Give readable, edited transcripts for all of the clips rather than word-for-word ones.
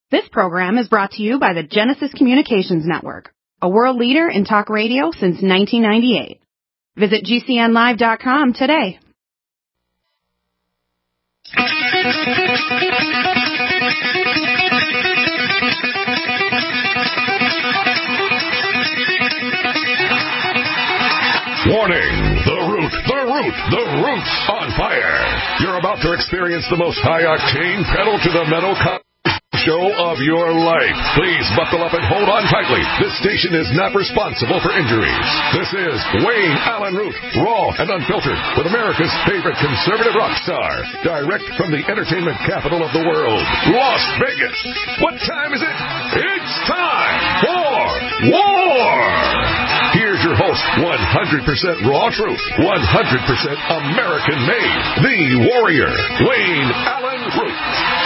This program is brought to you by the Genesis Communications Network, a world leader in talk radio since 1998. Visit GCNlive.com today. Warning! The root's on fire. You're about to experience the most high-octane pedal-to-the-metal show of your life. Please buckle up and hold on tightly. This station is not responsible for injuries. This is Wayne Allen Root, raw and unfiltered, with America's favorite conservative rock star, direct from the entertainment capital of the world, Las Vegas. What time is it? It's time for war! Here's your host, 100% raw truth, 100% American made, the warrior, Wayne Allen Root.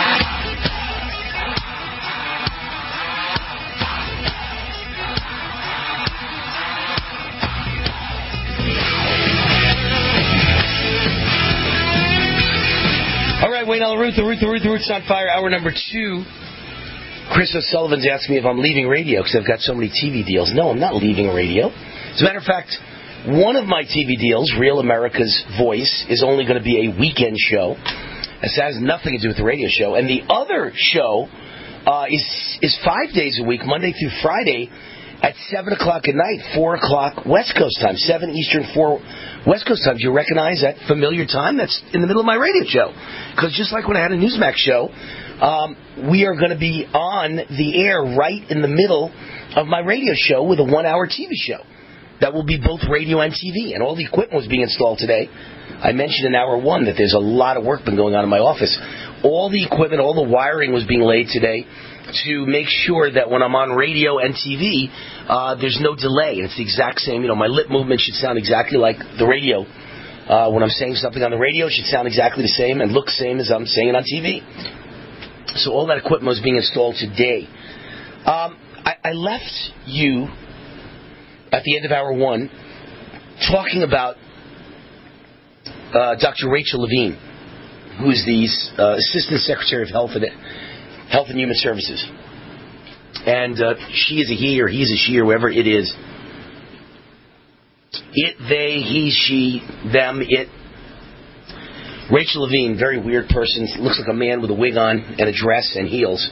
All right, Wayne Allen Root, the Root's on fire, hour number 2. Chris O'Sullivan's asked me if I'm leaving radio because I've got so many TV deals. No, I'm not leaving radio. As a matter of fact, one of my TV deals, Real America's Voice, is only going to be a weekend show. This has nothing to do with the radio show. And the other show is 5 days a week, Monday through Friday, at 7 o'clock at night, 4 o'clock West Coast time, 7 Eastern, 4 West Coast time. Do you recognize that familiar time? That's in the middle of my radio show. Because just like when I had a Newsmax show, we are going to be on the air right in the middle of my radio show with a 1-hour TV show. That will be both radio and TV. And all the equipment was being installed today. I mentioned in hour 1 that there's a lot of work been going on in my office. All the equipment, all the wiring was being laid today to make sure that when I'm on radio and TV, there's no delay. And it's the exact same, my lip movement should sound exactly like the radio. When I'm saying something on the radio, it should sound exactly the same and look the same as I'm saying it on TV. So all that equipment was being installed today. I left you at the end of hour 1 talking about Dr. Rachel Levine, who is the Assistant Secretary of Health and Human Services. And she is a he or he's a she or whoever it is. It, they, he, she, them, it. Rachel Levine, very weird person, looks like a man with a wig on and a dress and heels.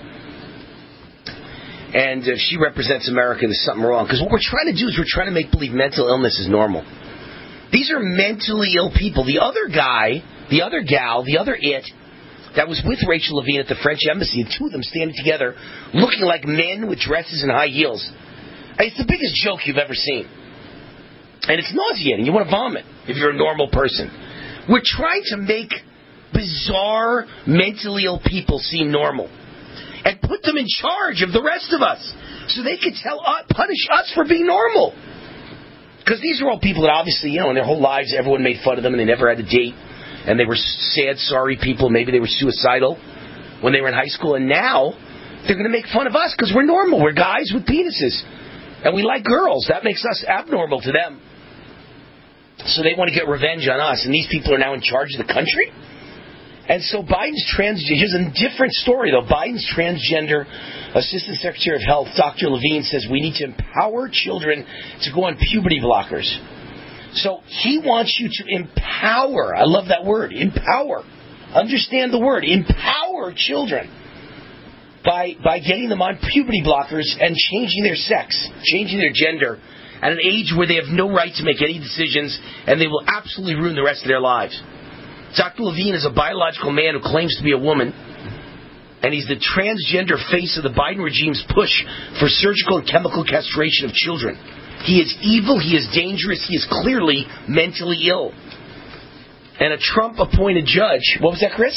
And if she represents America, there's something wrong. Because what we're trying to do is we're trying to make believe mental illness is normal. These are mentally ill people. The other guy, the other gal, the other it, that was with Rachel Levine at the French embassy, the two of them standing together, looking like men with dresses and high heels. It's the biggest joke you've ever seen. And it's nauseating. You want to vomit if you're a normal person. We're trying to make bizarre, mentally ill people seem normal and put them in charge of the rest of us so they can punish us for being normal. Because these are all people that obviously, in their whole lives, everyone made fun of them and they never had a date. And they were sad, sorry people. Maybe they were suicidal when they were in high school. And now they're going to make fun of us because we're normal. We're guys with penises. And we like girls. That makes us abnormal to them. So they want to get revenge on us. And these people are now in charge of the country? And so Biden's here's a different story, though. Biden's transgender Assistant Secretary of Health, Dr. Levine, says we need to empower children to go on puberty blockers. So he wants you to empower. I love that word, empower. Understand the word, empower children by getting them on puberty blockers and changing their sex, changing their gender at an age where they have no right to make any decisions and they will absolutely ruin the rest of their lives. Dr. Levine is a biological man who claims to be a woman, and he's the transgender face of the Biden regime's push for surgical and chemical castration of children. He is evil, he is dangerous, he is clearly mentally ill. And a Trump-appointed judge, what was that, Chris?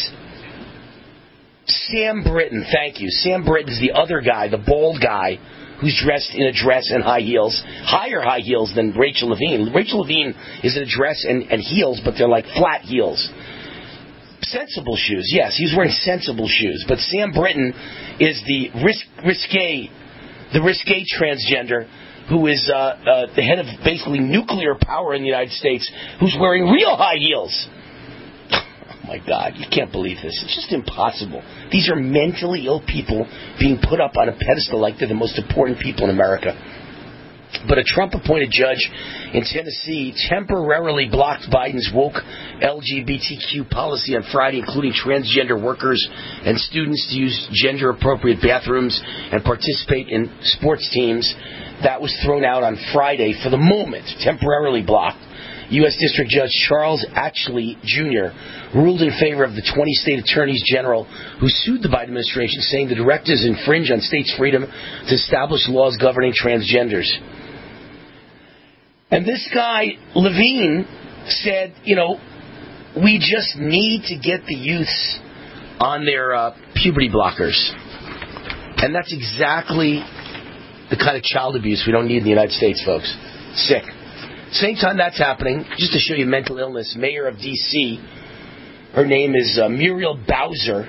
Sam Britton, thank you. Sam Britton is the other guy, the bald guy, who's dressed in a dress and high heels, higher high heels than Rachel Levine. Rachel Levine is in a dress and heels, but they're like flat heels. Sensible shoes, yes, he's wearing sensible shoes. But Sam Britton is the risque transgender who is the head of basically nuclear power in the United States, who's wearing real high heels. Oh my God, you can't believe this. It's just impossible. These are mentally ill people being put up on a pedestal like they're the most important people in America. But a Trump-appointed judge in Tennessee temporarily blocked Biden's woke LGBTQ policy on Friday, including transgender workers and students to use gender-appropriate bathrooms and participate in sports teams. That was thrown out on Friday for the moment, temporarily blocked. U.S. District Judge Charles Ashley Jr. ruled in favor of the 20 state attorneys general who sued the Biden administration, saying the directives infringe on states' freedom to establish laws governing transgenders. And this guy, Levine, said, we just need to get the youths on their puberty blockers. And that's exactly the kind of child abuse we don't need in the United States, folks. Sick. Same time that's happening, just to show you mental illness, Mayor of D.C., her name is Muriel Bowser,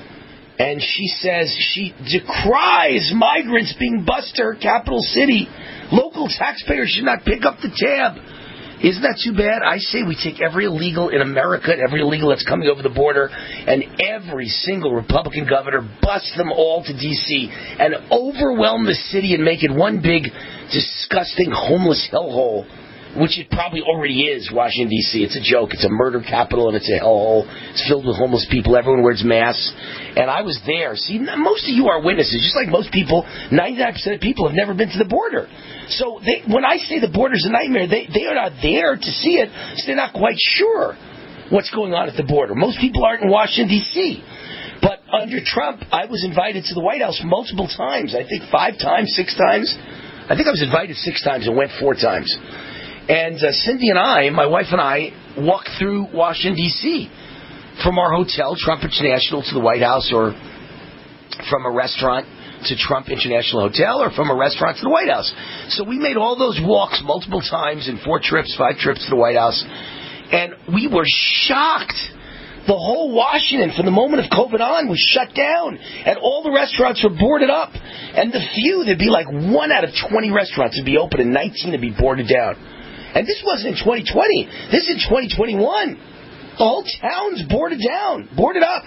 and she says she decries migrants being bused to her capital city. Local taxpayers should not pick up the tab. Isn't that too bad? I say we take every illegal in America, every illegal that's coming over the border, and every single Republican governor, bust them all to D.C. and overwhelm the city and make it one big, disgusting, homeless hellhole, which it probably already is, Washington, D.C. It's a joke. It's a murder capital, and it's a hellhole. It's filled with homeless people. Everyone wears masks. And I was there. See, most of you are witnesses. Just like most people, 99% of people have never been to the border. So when I say the border's a nightmare, they are not there to see it, so they're not quite sure what's going on at the border. Most people aren't in Washington, D.C. But under Trump, I was invited to the White House multiple times. I think 5 times, 6 times. I think I was invited 6 times and went 4 times. And Cindy and I, my wife and I, walked through Washington, D.C. from our hotel, Trump International, to the White House, or from a restaurant to Trump International Hotel, or from a restaurant to the White House. So we made all those walks multiple times in 4 trips, 5 trips to the White House. And we were shocked. The whole Washington, from the moment of COVID on, was shut down. And all the restaurants were boarded up. And there'd be like 1 out of 20 restaurants would be open and 19 would be boarded down. And this wasn't in 2020. This is in 2021. The whole town's boarded down, boarded up.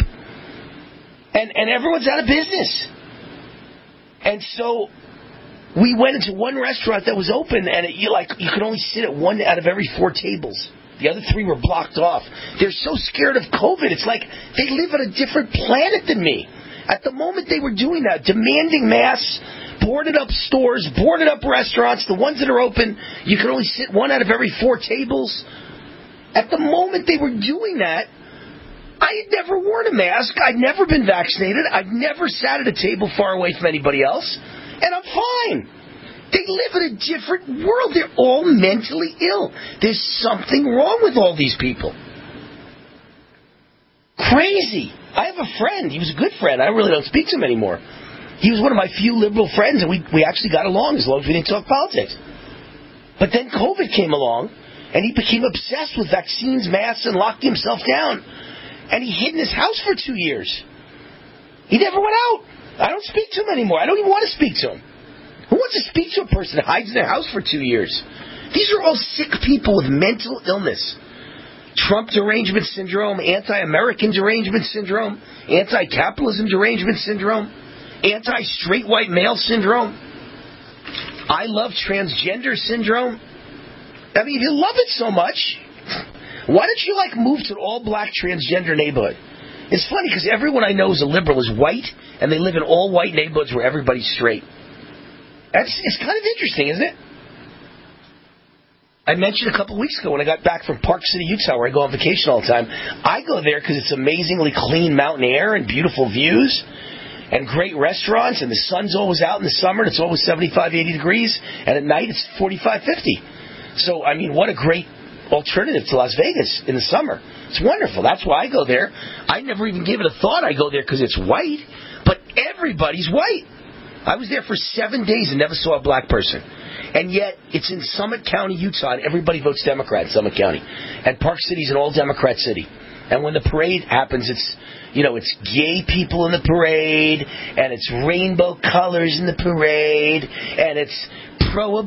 And everyone's out of business. And so we went into one restaurant that was open, and you could only sit at 1 out of every 4 tables. The other 3 were blocked off. They're so scared of COVID. It's like they live on a different planet than me. At the moment they were doing that, demanding masks, boarded up stores, boarded up restaurants, the ones that are open, you can only sit 1 out of every 4 tables. At the moment they were doing that, I had never worn a mask. I'd never been vaccinated. I'd never sat at a table far away from anybody else. And I'm fine. They live in a different world. They're all mentally ill. There's something wrong with all these people. Crazy. I have a friend. He was a good friend. I really don't speak to him anymore. He was one of my few liberal friends, and we actually got along as long as we didn't talk politics. But then COVID came along, and he became obsessed with vaccines, masks, and locked himself down. And he hid in his house for 2 years. He never went out. I don't speak to him anymore. I don't even want to speak to him. Who wants to speak to a person that hides in their house for 2 years? These are all sick people with mental illness. Trump derangement syndrome, anti-American derangement syndrome, anti-capitalism derangement syndrome, anti-straight white male syndrome, I love transgender syndrome. I mean, if you love it so much, why don't you move to an all-black transgender neighborhood? It's funny because everyone I know is a liberal is white, and they live in all-white neighborhoods where everybody's straight. It's kind of interesting, isn't it? I mentioned a couple weeks ago when I got back from Park City, Utah, where I go on vacation all the time. I go there because it's amazingly clean mountain air and beautiful views and great restaurants, and the sun's always out in the summer, and it's always 75, 80 degrees, and at night it's 45, 50. So, I mean, what a great alternative to Las Vegas in the summer. It's wonderful. That's why I go there. I never even gave it a thought. I go there because it's white, but everybody's white. I was there for 7 days and never saw a black person. And yet, it's in Summit County, Utah, and everybody votes Democrat in Summit County. And Park City's an all-Democrat city. And when the parade happens, it's gay people in the parade, and it's rainbow colors in the parade, and it's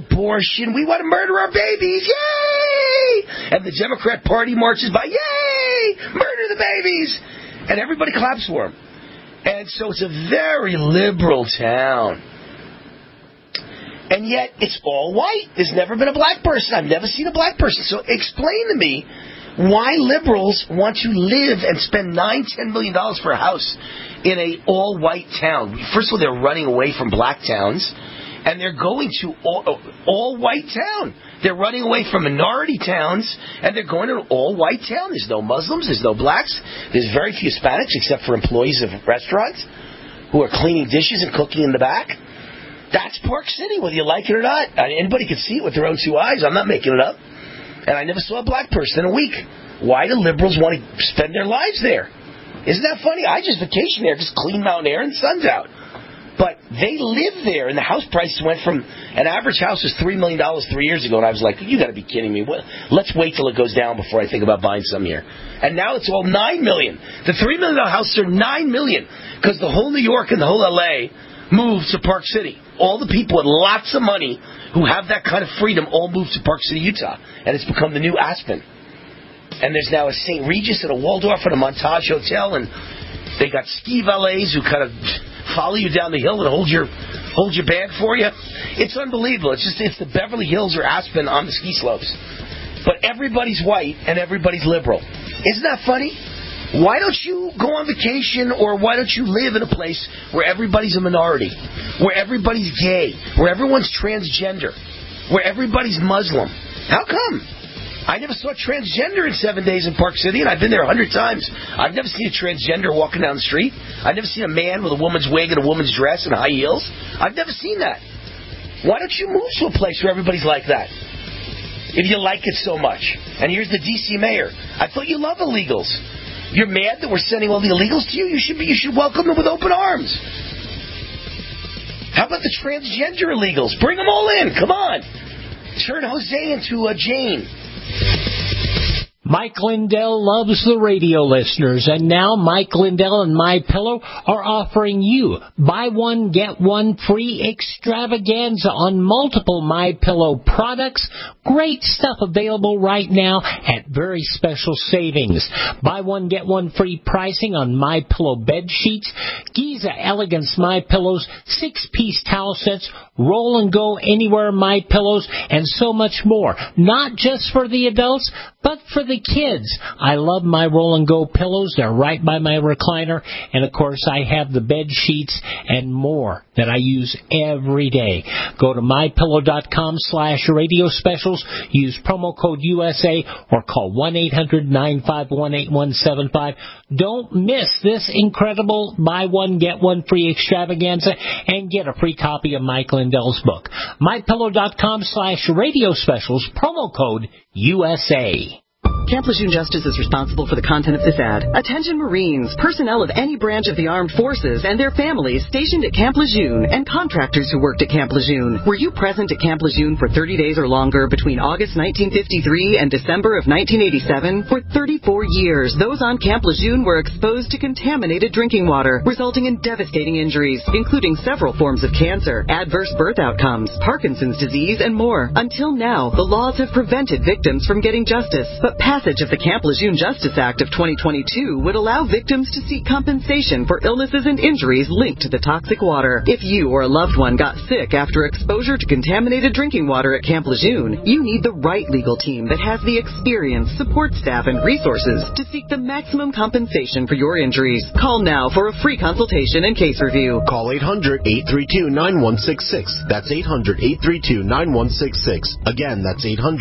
pro-abortion. We want to murder our babies. Yay! And the Democrat Party marches by. Yay! yay, murder the babies. And everybody claps for him. And so it's a very liberal town. And yet, it's all white. There's never been a black person. I've never seen a black person. So explain to me why liberals want to live and spend $9-10 million for a house in a all-white town. First of all, they're running away from black towns, and they're going to all-white town. They're running away from minority towns, and they're going to an all-white town. There's no Muslims. There's no blacks. There's very few Hispanics, except for employees of restaurants who are cleaning dishes and cooking in the back. That's Park City, whether you like it or not. Anybody can see it with their own two eyes. I'm not making it up. And I never saw a black person in a week. Why do liberals want to spend their lives there? Isn't that funny? I just vacation there, just clean mountain air and the sun's out. But they live there, and the house prices went from, an average house was $3 million 3 years ago, and I was like, you got to be kidding me. Let's wait till it goes down before I think about buying some here. And now it's all $9 million. The $3 million houses are $9 million, because the whole New York and the whole L.A. moved to Park City. All the people with lots of money who have that kind of freedom all moved to Park City, Utah, and it's become the new Aspen. And there's now a St. Regis and a Waldorf and a Montage Hotel, and they got ski valets who kind of follow you down the hill and hold your bag for you. It's unbelievable. It's the Beverly Hills or Aspen on the ski slopes. But everybody's white and everybody's liberal. Isn't that funny? Why don't you go on vacation, or why don't you live in a place where everybody's a minority, where everybody's gay, where everyone's transgender, where everybody's Muslim? How come? I never saw a transgender in 7 days in Park City, and I've been there 100 times. I've never seen a transgender walking down the street. I've never seen a man with a woman's wig and a woman's dress and high heels. I've never seen that. Why don't you move to a place where everybody's like that, if you like it so much? And here's the D.C. mayor. I thought you love illegals. You're mad that we're sending all the illegals to you? You should welcome them with open arms. How about the transgender illegals? Bring them all in. Come on. Turn Jose into a Jane. Mike Lindell loves the radio listeners, and now Mike Lindell and MyPillow are offering you buy one, get one free extravaganza on multiple MyPillow products. Great stuff available right now at very special savings. Buy one, get one free pricing on MyPillow bed sheets, Giza Elegance MyPillows, 6-piece towel sets, roll and go anywhere MyPillows, and so much more. Not just for the adults, but for the kids. I love my roll and go pillows. They're right by my recliner. And of course, I have the bed sheets and more that I use every day. Go to mypillow.com/radio specials. Use promo code USA or call 1-800-951-8175. Don't miss this incredible buy one, get one free extravaganza and get a free copy of Mike Lindell's book. mypillow.com/radio specials, promo code USA. Camp Lejeune Justice is responsible for the content of this ad. Attention Marines, personnel of any branch of the armed forces and their families stationed at Camp Lejeune, and contractors who worked at Camp Lejeune. Were you present at Camp Lejeune for 30 days or longer between August 1953 and December of 1987? For 34 years, those on Camp Lejeune were exposed to contaminated drinking water, resulting in devastating injuries, including several forms of cancer, adverse birth outcomes, Parkinson's disease, and more. Until now, the laws have prevented victims from getting justice, but passage of the Camp Lejeune Justice Act of 2022 would allow victims to seek compensation for illnesses and injuries linked to the toxic water. If you or a loved one got sick after exposure to contaminated drinking water at Camp Lejeune, you need the right legal team that has the experience, support staff, and resources to seek the maximum compensation for your injuries. Call now for a free consultation and case review. Call 800-832-9166. That's 800-832-9166. Again, that's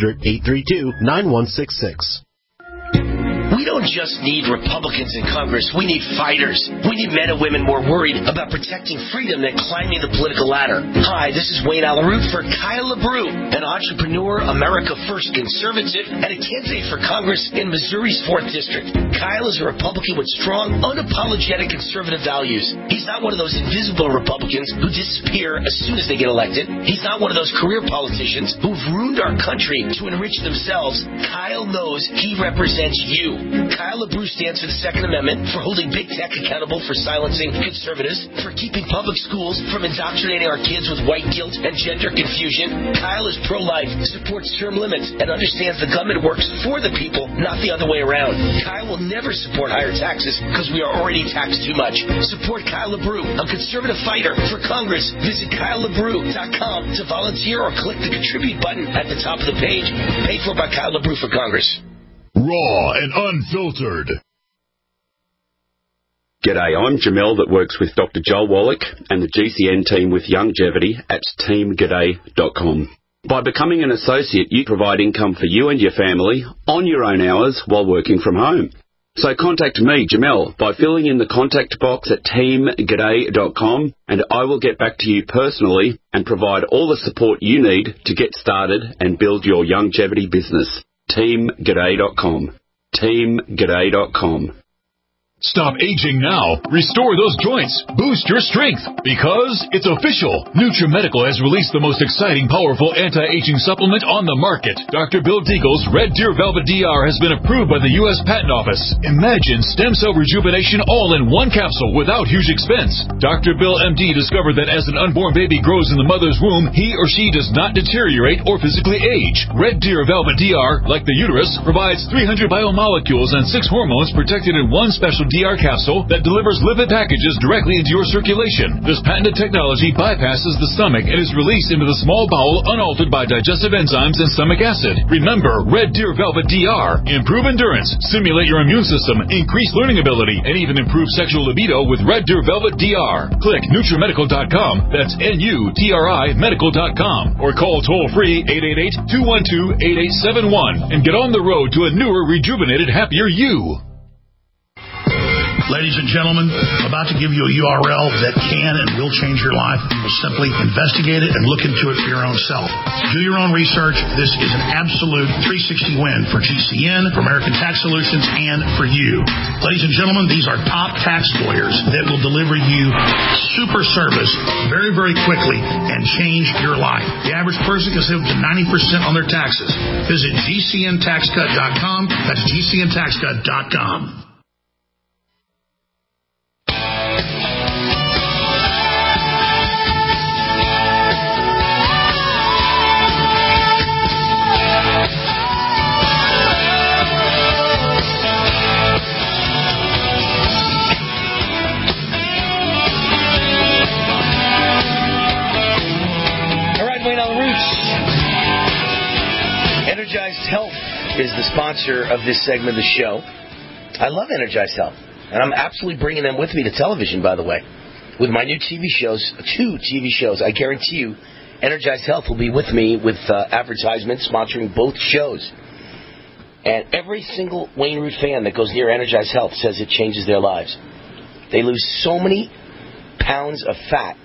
800-832-9166. We don't just need Republicans in Congress. We need fighters. We need men and women more worried about protecting freedom than climbing the political ladder. Hi, this is Wayne Alaroot for Kyle LaBrue, an entrepreneur, America First conservative, and a candidate for Congress in Missouri's 4th District. Kyle is a Republican with strong, unapologetic conservative values. He's not one of those invisible Republicans who disappear as soon as they get elected. He's not one of those career politicians who've ruined our country to enrich themselves. Kyle knows he represents you. Kyle LaBrue stands for the Second Amendment, for holding big tech accountable for silencing conservatives, for keeping public schools from indoctrinating our kids with white guilt and gender confusion. Kyle is pro-life, supports term limits, and understands the government works for the people, not the other way around. Kyle will never support higher taxes because we are already taxed too much. Support Kyle LaBrue, a conservative fighter for Congress. Visit KyleLaBrue.com to volunteer or click the contribute button at the top of the page. Paid for by Kyle LaBrue for Congress. Raw and unfiltered. G'day, I'm Jamel that works with Dr. Joel Wallach and the GCN team with Longevity at teamg'day.com. By becoming an associate, you provide income for you and your family on your own hours while working from home. So contact me, Jamel, by filling in the contact box at teamg'day.com, and I will get back to you personally and provide all the support you need to get started and build your longevity business. teamg'day.com. teamg'day.com. Stop aging now. Restore those joints. Boost your strength. Because it's official. NutriMedical has released the most exciting, powerful anti-aging supplement on the market. Dr. Bill Deagle's Red Deer Velvet DR has been approved by the U.S. Patent Office. Imagine stem cell rejuvenation all in one capsule without huge expense. Dr. Bill MD discovered that as an unborn baby grows in the mother's womb, he or she does not deteriorate or physically age. Red Deer Velvet DR, like the uterus, provides 300 biomolecules and 6 hormones protected in one special DR capsule that delivers lipid packages directly into your circulation. This patented technology bypasses the stomach and is released into the small bowel unaltered by digestive enzymes and stomach acid. Remember, Red Deer Velvet DR. Improve endurance, stimulate your immune system, increase learning ability, and even improve sexual libido with Red Deer Velvet DR. Click NutriMedical.com, that's NUTRI Medical.com, or call toll-free 888-212-8871 and get on the road to a newer, rejuvenated, happier you. Ladies and gentlemen, I'm about to give you a URL that can and will change your life. You will simply investigate it and look into it for your own self. Do your own research. This is an absolute 360 win for GCN, for American Tax Solutions, and for you. Ladies and gentlemen, these are top tax lawyers that will deliver you super service very, very quickly and change your life. The average person can save up to 90% on their taxes. Visit GCNTaxCut.com. That's GCNTaxCut.com. Energized Health is the sponsor of this segment of the show. I love Energized Health, and I'm absolutely bringing them with me to television, by the way, with my new TV shows, 2 TV shows. I guarantee you, Energized Health will be with me with advertisements sponsoring both shows. And every single Wayne Root fan that goes near Energized Health says it changes their lives. They lose so many pounds of fat,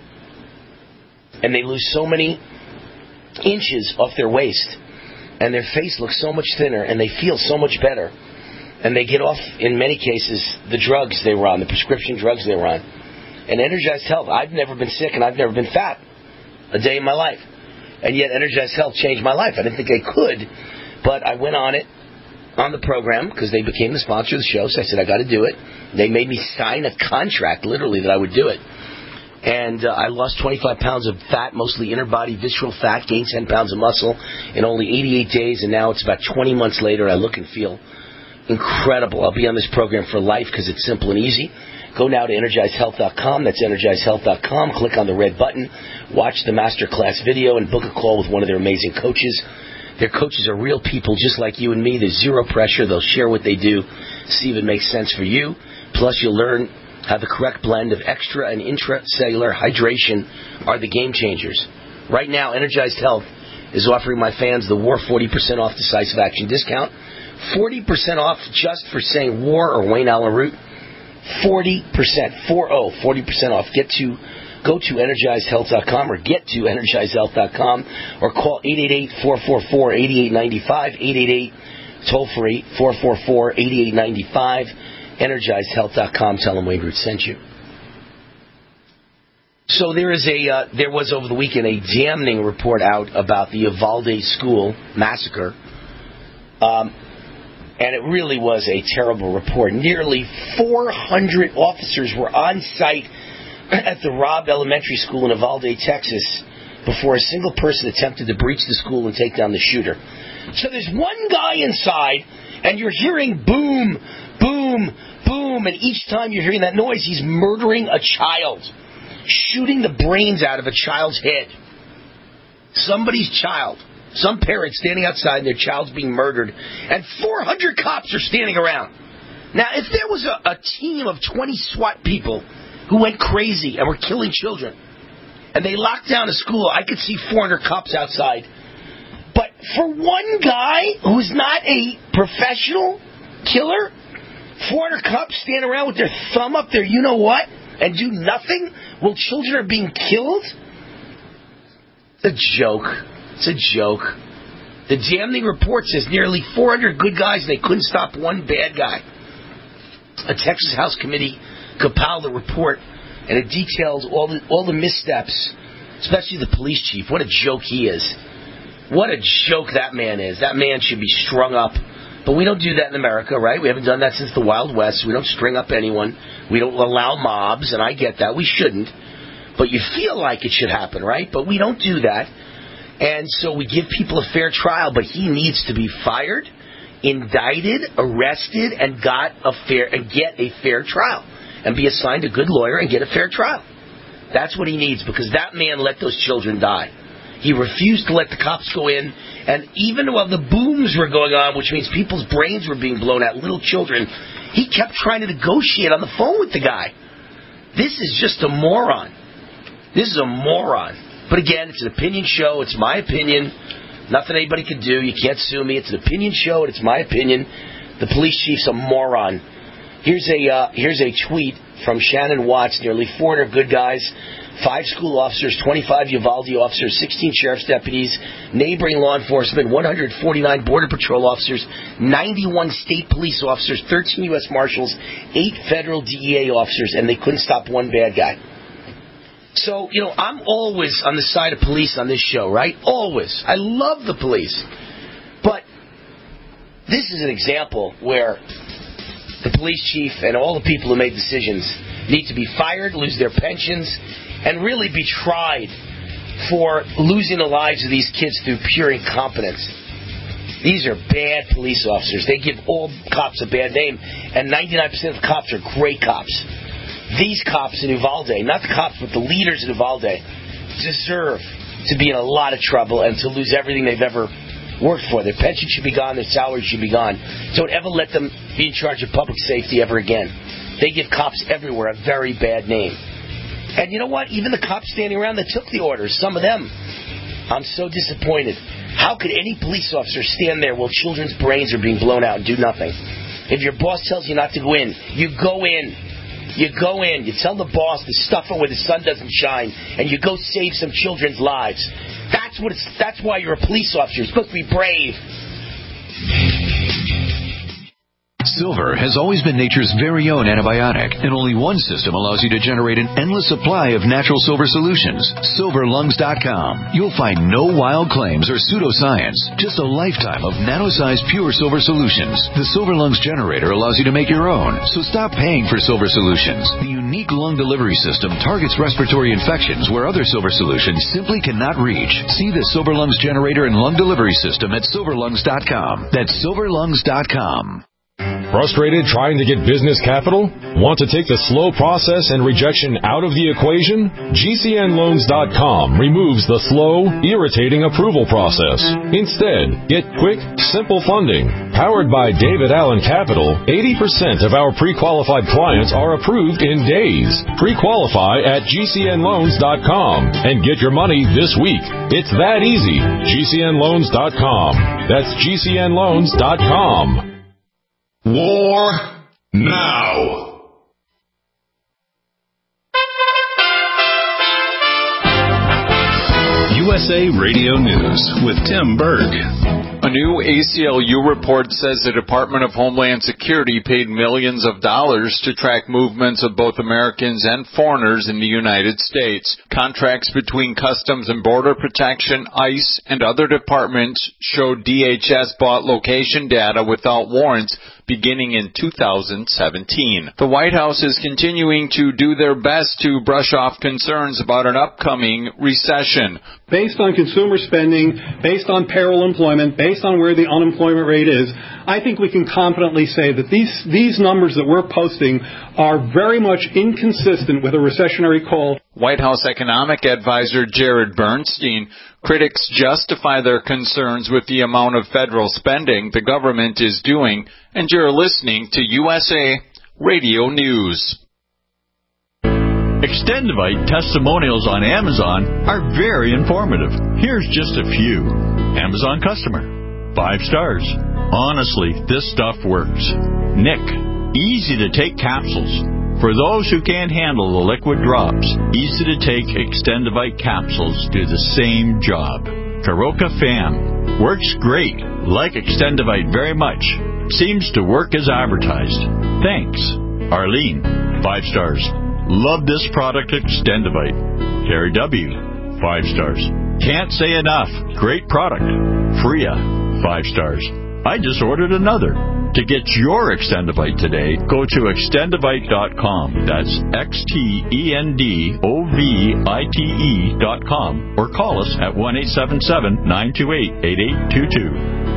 and they lose so many inches off their waist, and their face looks so much thinner, and they feel so much better. And they get off, in many cases, the drugs they were on, the prescription drugs they were on. And Energized Health, I've never been sick and I've never been fat a day in my life. And yet Energized Health changed my life. I didn't think I could, but I went on it, on the program, because they became the sponsor of the show, so I said, I got to do it. They made me sign a contract, literally, that I would do it. And I lost 25 pounds of fat, mostly inner body, visceral fat, gained 10 pounds of muscle in only 88 days, and now it's about 20 months later. I look and feel incredible. I'll be on this program for life because it's simple and easy. Go now to EnergizedHealth.com. That's EnergizedHealth.com. Click on the red button. Watch the masterclass video and book a call with one of their amazing coaches. Their coaches are real people just like you and me. There's zero pressure. They'll share what they do, see if it makes sense for you. Plus, you'll learn how the correct blend of extra and intracellular hydration are the game changers. Right now, Energized Health is offering my fans the WAR 40% off decisive action discount. 40% off just for saying WAR or Wayne Allen Root. 40%. 40% off. Go to EnergizedHealth.com or get to EnergizedHealth.com or call 888-444-8895, 88 toll-free, 444-8895, EnergizedHealth.com. Tell them Wayne Root sent you. So there was over the weekend a damning report out about the Uvalde school massacre. And it really was a terrible report. Nearly 400 officers were on site at the Robb Elementary School in Uvalde, Texas, before a single person attempted to breach the school and take down the shooter. So there's one guy inside, and you're hearing boom, boom, boom, and each time you're hearing that noise, he's murdering a child, shooting the brains out of a child's head. Somebody's child. Some parents standing outside and their child's being murdered, and 400 cops are standing around. Now, if there was a team of 20 SWAT people who went crazy and were killing children, and they locked down a school, I could see 400 cops outside. But for one guy who's not a professional killer, 400 cops stand around with their thumb up their you-know-what and do nothing while children are being killed? It's a joke. It's a joke. The damning report says nearly 400 good guys and they couldn't stop one bad guy. A Texas House committee compiled the report, and it details all the missteps, especially the police chief. What a joke he is. What a joke that man is. That man should be strung up. But we don't do that in America, right? We haven't done that since the Wild West. We don't string up anyone. We don't allow mobs, and I get that. We shouldn't. But you feel like it should happen, right? But we don't do that. And so we give people a fair trial, but he needs to be fired, indicted, arrested, and get a fair trial. And be assigned a good lawyer and get a fair trial. That's what he needs, because that man let those children die. He refused to let the cops go in, and even while the booms were going on, which means people's brains were being blown out, little children, he kept trying to negotiate on the phone with the guy. This is just a moron. This is a moron. But again, it's an opinion show. It's my opinion. Nothing anybody can do. You can't sue me. It's an opinion show, and it's my opinion. The police chief's a moron. Here's a tweet from Shannon Watts. Nearly 400 good guys, 5 school officers, 25 Uvalde officers, 16 sheriff's deputies, neighboring law enforcement, 149 border patrol officers, 91 state police officers, 13 U.S. Marshals, 8 federal DEA officers, and they couldn't stop one bad guy. So, I'm always on the side of police on this show, right? Always. I love the police. But this is an example where the police chief and all the people who made decisions need to be fired, lose their pensions, and really be tried for losing the lives of these kids through pure incompetence. These are bad police officers. They give all cops a bad name, and 99% of cops are great cops. These cops in Uvalde, not the cops, but the leaders in Uvalde, deserve to be in a lot of trouble and to lose everything they've ever worked for. Their pension should be gone. Their salary should be gone. Don't ever let them be in charge of public safety ever again. They give cops everywhere a very bad name. And you know what? Even the cops standing around that took the orders, some of them, I'm so disappointed. How could any police officer stand there while children's brains are being blown out and do nothing? If your boss tells you not to go in, you go in. You go in. You tell the boss to stuff it where the sun doesn't shine, and you go save some children's lives. That's why you're a police officer. You're supposed to be brave. Silver has always been nature's very own antibiotic, and only one system allows you to generate an endless supply of natural silver solutions. SilverLungs.com. You'll find no wild claims or pseudoscience, just a lifetime of nano-sized pure silver solutions. The Silver Lungs generator allows you to make your own, so stop paying for silver solutions. The unique lung delivery system targets respiratory infections where other silver solutions simply cannot reach. See the Silver Lungs generator and lung delivery system at SilverLungs.com. That's SilverLungs.com. Frustrated trying to get business capital? Want to take the slow process and rejection out of the equation? GCNLoans.com removes the slow, irritating approval process. Instead, get quick, simple funding. Powered by David Allen Capital, 80% of our pre-qualified clients are approved in days. Pre-qualify at GCNLoans.com and get your money this week. It's that easy. GCNLoans.com. That's GCNLoans.com. War now. USA Radio News with Tim Berg. On new ACLU report says the Department of Homeland Security paid millions of dollars to track movements of both Americans and foreigners in the United States. Contracts between Customs and Border Protection, ICE, and other departments showed DHS bought location data without warrants beginning in 2017. The White House is continuing to do their best to brush off concerns about an upcoming recession. Based on consumer spending, based on payroll employment, based on where the unemployment rate is, I think we can confidently say that these numbers that we're posting are very much inconsistent with a recessionary call. White House economic advisor Jared Bernstein, critics justify their concerns with the amount of federal spending the government is doing, and you're listening to USA Radio News. Extendivite testimonials on Amazon are very informative. Here's just a few. Amazon customer. 5 stars. Honestly, this stuff works. Nick. Easy to take capsules. For those who can't handle the liquid drops, easy to take Extendivite capsules do the same job. Karoka Fam. Works great. Like Extendivite very much. Seems to work as advertised. Thanks. Arlene. 5 stars. Love this product, Extendivite. Carrie W. 5 stars. Can't say enough. Great product. Freya. 5 stars. I just ordered another. To get your Extendivite today, go to extendivite.com. That's XTENDOVITE.com or call us at 1-877-928-8822.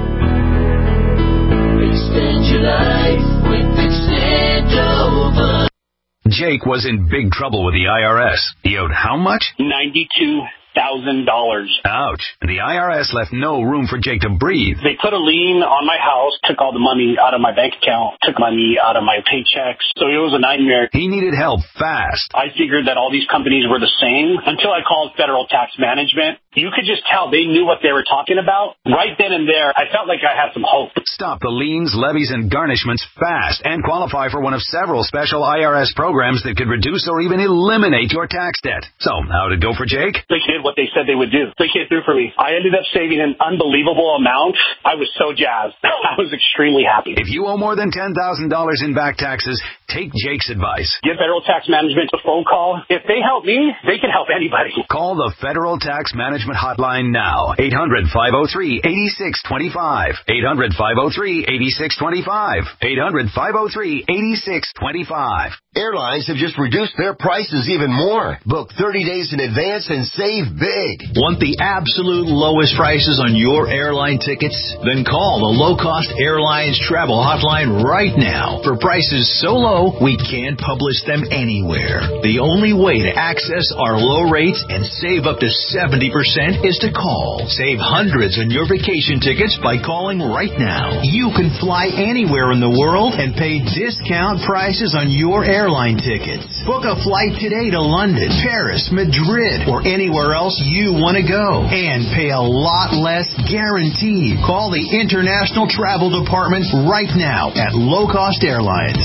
Extend your life with Extendovite. Jake was in big trouble with the IRS. He owed how much? $92,000. Ouch. And the IRS left no room for Jake to breathe. They put a lien on my house, took all the money out of my bank account, took money out of my paychecks. So it was a nightmare. He needed help fast. I figured that all these companies were the same until I called Federal Tax Management. You could just tell they knew what they were talking about. Right then and there, I felt like I had some hope. Stop the liens, levies, and garnishments fast and qualify for one of several special IRS programs that could reduce or even eliminate your tax debt. So, how did it go for Jake? They did what they said they would do. They came through for me. I ended up saving an unbelievable amount. I was so jazzed. I was extremely happy. If you owe more than $10,000 in back taxes, take Jake's advice. Give Federal Tax Management a phone call. If they help me, they can help anybody. Call the Federal Tax Management Hotline now. 800-503-8625. 800-503-8625. 800-503-8625. Airlines have just reduced their prices even more. Book 30 days in advance and save big. Want the absolute lowest prices on your airline tickets? Then call the Low Cost Airlines Travel Hotline right now. For prices so low, we can't publish them anywhere. The only way to access our low rates and save up to 70% is to call. Save hundreds on your vacation tickets by calling right now. You can fly anywhere in the world and pay discount prices on your airline tickets. Book a flight today to London, Paris, Madrid, or anywhere else you want to go and pay a lot less guaranteed. Call the International Travel Department right now at Low Cost Airlines.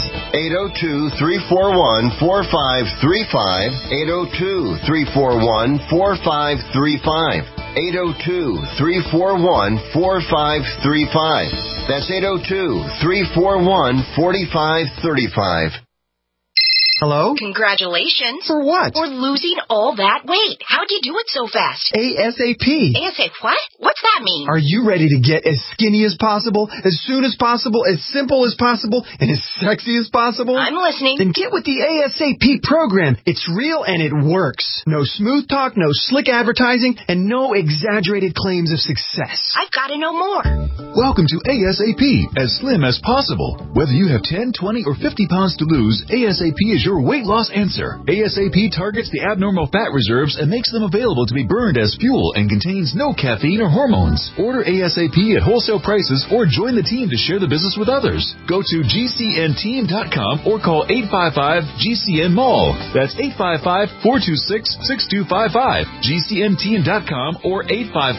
802-341-4535. 802-341-4535. 802-341-4535. That's 802-341-4535. Hello? Congratulations. For what? For losing all that weight. How'd you do it so fast? ASAP. ASAP what? What's that mean? Are you ready to get as skinny as possible, as soon as possible, as simple as possible, and as sexy as possible? I'm listening. Then get with the ASAP program. It's real and it works. No smooth talk, no slick advertising, and no exaggerated claims of success. I've got to know more. Welcome to ASAP, as slim as possible. Whether you have 10, 20, or 50 pounds to lose, ASAP is your weight loss answer. ASAP targets the abnormal fat reserves and makes them available to be burned as fuel and contains no caffeine or hormones. Order ASAP at wholesale prices or join the team to share the business with others. Go to GCNteam.com or call 855-GCN-MALL. That's 855-426-6255. GCNteam.com or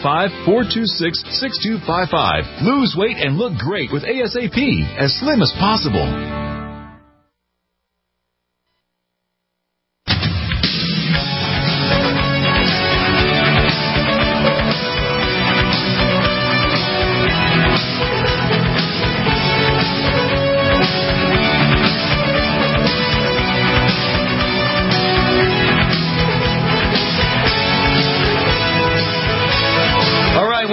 855-426-6255. Lose weight and look great with ASAP, as slim as possible.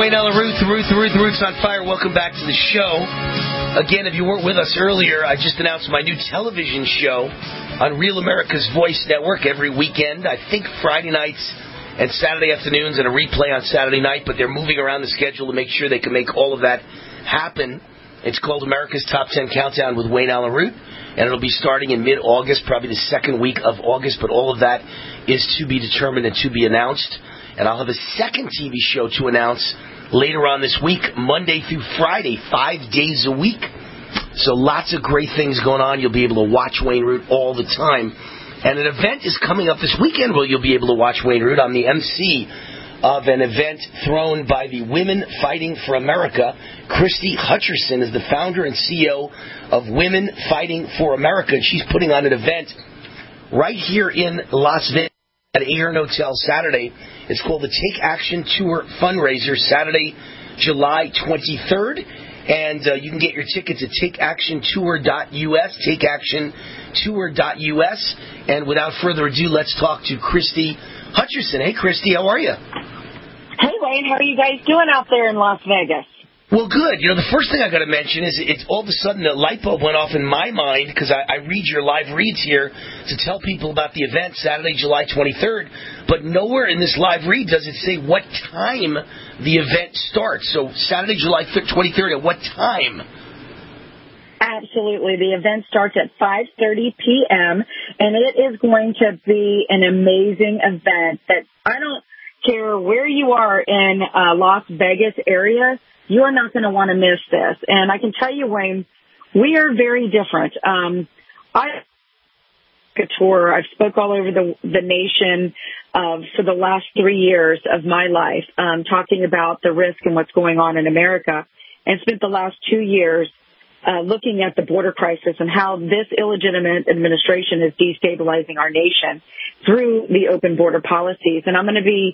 Wayne Allen Ruth, Roots on Fire. Welcome back to the show. Again, if you weren't with us earlier, I just announced my new television show on Real America's Voice Network every weekend. I think Friday nights and Saturday afternoons and a replay on Saturday night, but they're moving around the schedule to make sure they can make all of that happen. It's called America's Top 10 Countdown with Wayne Allen Root, and it'll be starting in mid-August, probably the second week of August, but all of that is to be determined and to be announced. And I'll have a second TV show to announce later on this week, Monday through Friday, 5 days a week. So lots of great things going on. You'll be able to watch Wayne Root all the time. And an event is coming up this weekend where you'll be able to watch Wayne Root. I'm the MC of an event thrown by the Women Fighting for America. Christy Hutcherson is the founder and CEO of Women Fighting for America. And she's putting on an event right here in Las Vegas at Ahern Hotel Saturday. It's called the Take Action Tour Fundraiser, Saturday, July 23rd. And you can get your tickets at takeactiontour.us, takeactiontour.us. And without further ado, let's talk to Christy Hutcherson. Hey, Christy, how are you? Hey, Wayne, how are you guys doing out there in Las Vegas? Well, good. You know, the first thing I got to mention is it's all of a sudden the light bulb went off in my mind because I read your live reads here to tell people about the event Saturday, July 23rd, but nowhere in this live read does it say what time the event starts. So Saturday, July 23rd, at what time? Absolutely. The event starts at 5:30 p.m., and it is going to be an amazing event that I don't care where you are in Las Vegas area, you're not going to want to miss this. And I can tell you, Wayne, we are very different. I've spoke all over the nation for the last 3 years of my life, talking about the risk and what's going on in America, and spent the last 2 years looking at the border crisis and how this illegitimate administration is destabilizing our nation through the open border policies. And I'm going to be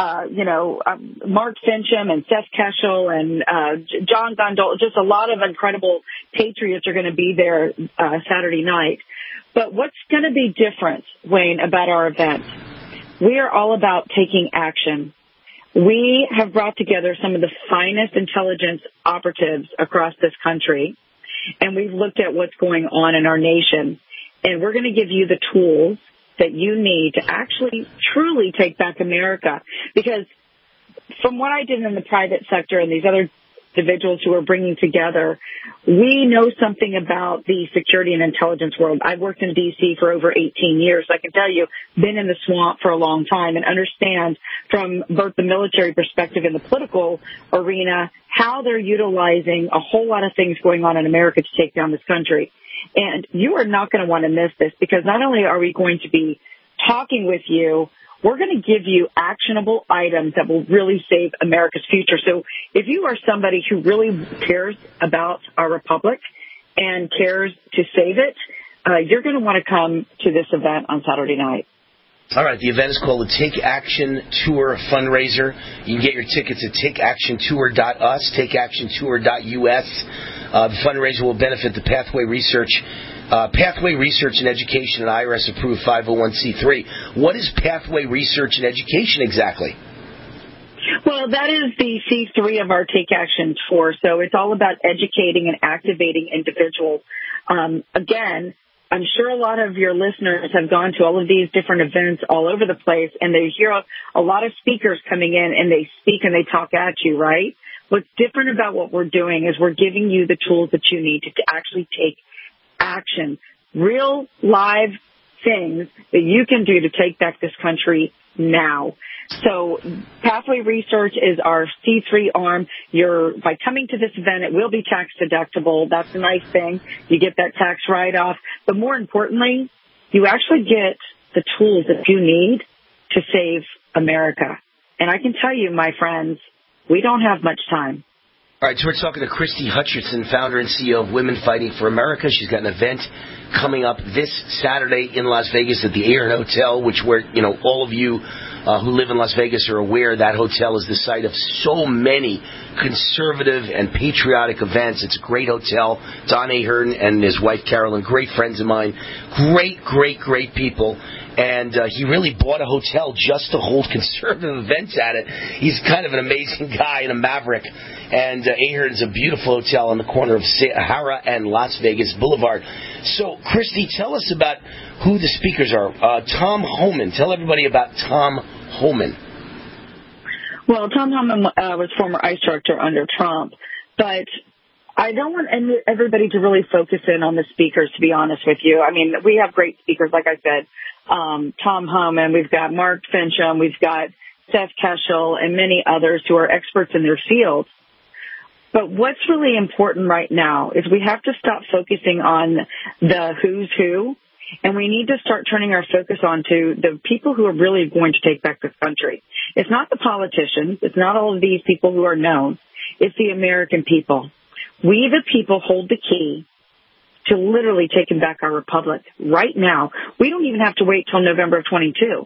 Mark Fincham and Seth Keshel and John Gondol, just a lot of incredible patriots are going to be there Saturday night. But what's going to be different, Wayne, about our event? We are all about taking action. We have brought together some of the finest intelligence operatives across this country, and we've looked at what's going on in our nation. And we're going to give you the tools that you need to actually truly take back America. Because from what I did in the private sector and these other individuals who are bringing together, we know something about the security and intelligence world. I've worked in D.C. for over 18 years. I can tell you, been in the swamp for a long time and understand from both the military perspective and the political arena how they're utilizing a whole lot of things going on in America to take down this country. And you are not going to want to miss this, because not only are we going to be talking with you, we're going to give you actionable items that will really save America's future. So if you are somebody who really cares about our republic and cares to save it, you're going to want to come to this event on Saturday night. All right, the event is called the Take Action Tour Fundraiser. You can get your tickets at takeactiontour.us, takeactiontour.us. The fundraiser will benefit the Pathway Research and Education, an IRS-approved 501c3. What is Pathway Research and Education exactly? Well, that is the C3 of our Take Action Tour. So it's all about educating and activating individuals. Again, I'm sure a lot of your listeners have gone to all of these different events all over the place, and they hear a lot of speakers coming in, and they speak and they talk at you, right? What's different about what we're doing is we're giving you the tools that you need to actually take action, real live things that you can do to take back this country now. So Pathway Research is our C3 arm. By coming to this event, it will be tax deductible. That's a nice thing. You get that tax write-off. But more importantly, you actually get the tools that you need to save America. And I can tell you, my friends, we don't have much time. All right, so we're talking to Christy Hutcherson, founder and CEO of Women Fighting for America. She's got an event coming up this Saturday in Las Vegas at the Ahern Hotel, where all of you who live in Las Vegas are aware that hotel is the site of so many conservative and patriotic events. It's a great hotel. Don Ahern and his wife Carolyn, great friends of mine, great people. And he really bought a hotel just to hold conservative events at it. He's kind of an amazing guy and a maverick. And Ahern is a beautiful hotel on the corner of Sahara and Las Vegas Boulevard. So, Christy, tell us about who the speakers are. Tom Homan. Tell everybody about Tom Homan. Well, Tom Homan was former ICE director under Trump, but I don't want everybody to really focus in on the speakers, to be honest with you. I mean, we have great speakers, like I said. Tom Homan, we've got Mark Fincham, we've got Seth Keshel, and many others who are experts in their field. But what's really important right now is we have to stop focusing on the who's who, and we need to start turning our focus on to the people who are really going to take back this country. It's not the politicians. It's not all of these people who are known. It's the American people. We, the people, hold the key to literally taking back our republic right now. We don't even have to wait till November of 22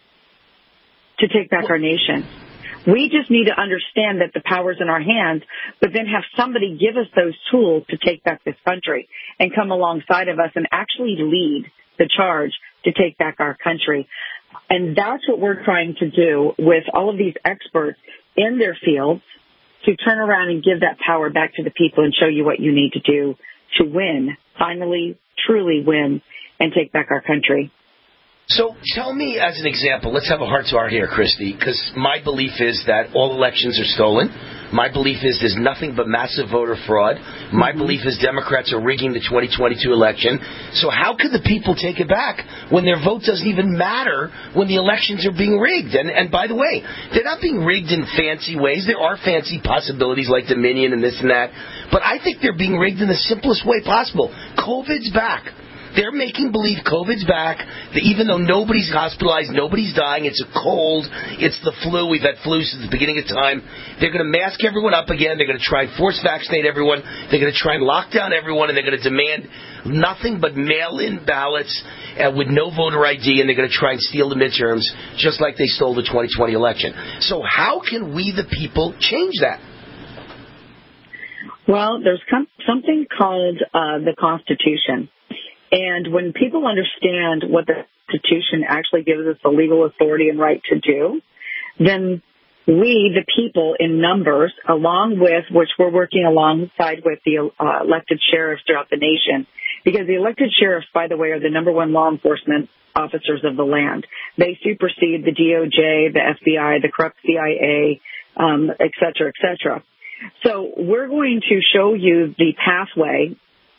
to take back our nation. We just need to understand that the power's in our hands, but then have somebody give us those tools to take back this country and come alongside of us and actually lead the charge to take back our country. And that's what we're trying to do with all of these experts in their fields, to turn around and give that power back to the people and show you what you need to do to win, finally, truly win, and take back our country. So tell me, as an example, let's have a heart-to-heart here, Christy, because my belief is that all elections are stolen. My belief is there's nothing but massive voter fraud. My belief is Democrats are rigging the 2022 election. So how could the people take it back when their vote doesn't even matter when the elections are being rigged? And by the way, they're not being rigged in fancy ways. There are fancy possibilities like Dominion and this and that. But I think they're being rigged in the simplest way possible. COVID's back. They're making believe COVID's back, that even though nobody's hospitalized, nobody's dying, it's a cold, it's the flu, we've had flu since the beginning of time. They're going to mask everyone up again, they're going to try and force vaccinate everyone, they're going to try and lock down everyone, and they're going to demand nothing but mail-in ballots with no voter ID, and they're going to try and steal the midterms, just like they stole the 2020 election. So how can we, the people, change that? Well, there's something called the Constitution. And when people understand what the Constitution actually gives us the legal authority and right to do, then we, the people in numbers, along with, which we're working alongside with the elected sheriffs throughout the nation, because the elected sheriffs, by the way, are the number one law enforcement officers of the land. They supersede the DOJ, the FBI, the corrupt CIA, et cetera, et cetera. So we're going to show you the pathway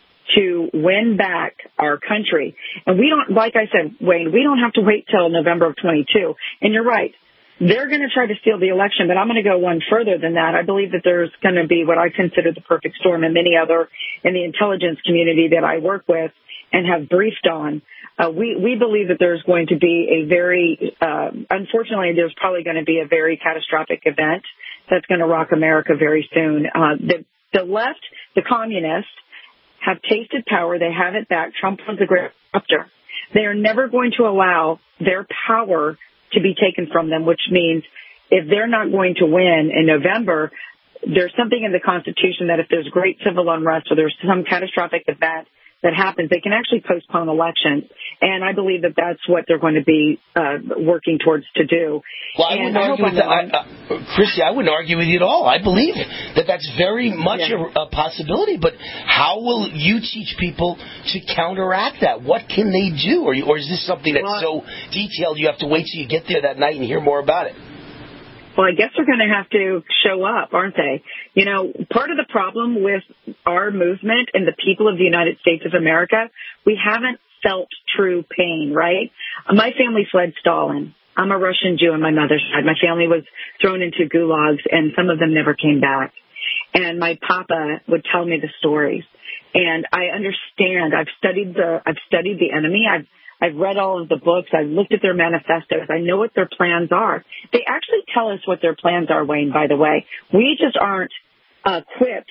to win back our country. And we don't, like I said, Wayne, we don't have to wait till November of 22. And you're right. They're going to try to steal the election, but I'm going to go one further than that. I believe that there's going to be what I consider the perfect storm, and many other in the intelligence community that I work with and have briefed on. We believe that there's going to be a very, unfortunately, there's probably going to be a very catastrophic event that's going to rock America very soon. The left, the communists, have tasted power. They have it back. Trump was a great disruptor. They are never going to allow their power to be taken from them, which means if they're not going to win in November, there's something in the Constitution that if there's great civil unrest or there's some catastrophic event that happens, they can actually postpone elections. And I believe that that's what they're going to be working towards to do. Well, I wouldn't argue with that. Christy, I wouldn't argue with you at all. I believe that that's very much a possibility. But how will you teach people to counteract that? What can they do? Or is this something that's so detailed you have to wait till you get there that night and hear more about it? Well, I guess they're going to have to show up, aren't they? You know, part of the problem with our movement and the people of the United States of America, we haven't felt true pain, right? My family fled Stalin. I'm a Russian Jew on my mother's side. My family was thrown into gulags, and some of them never came back. And my papa would tell me the stories. And I understand. I've studied the enemy. I've read all of the books. I've looked at their manifestos. I know what their plans are. They actually tell us what their plans are, Wayne, by the way. We just aren't equipped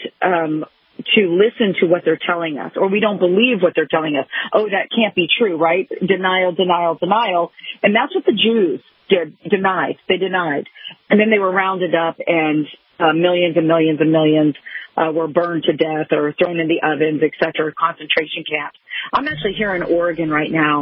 to listen to what they're telling us, or we don't believe what they're telling us. Oh, that can't be true, right? Denial, denial, denial. And that's what the Jews did, denied. They denied. And then they were rounded up, and millions and millions and millions were burned to death or thrown in the ovens, et cetera, concentration camps. I'm actually here in Oregon right now,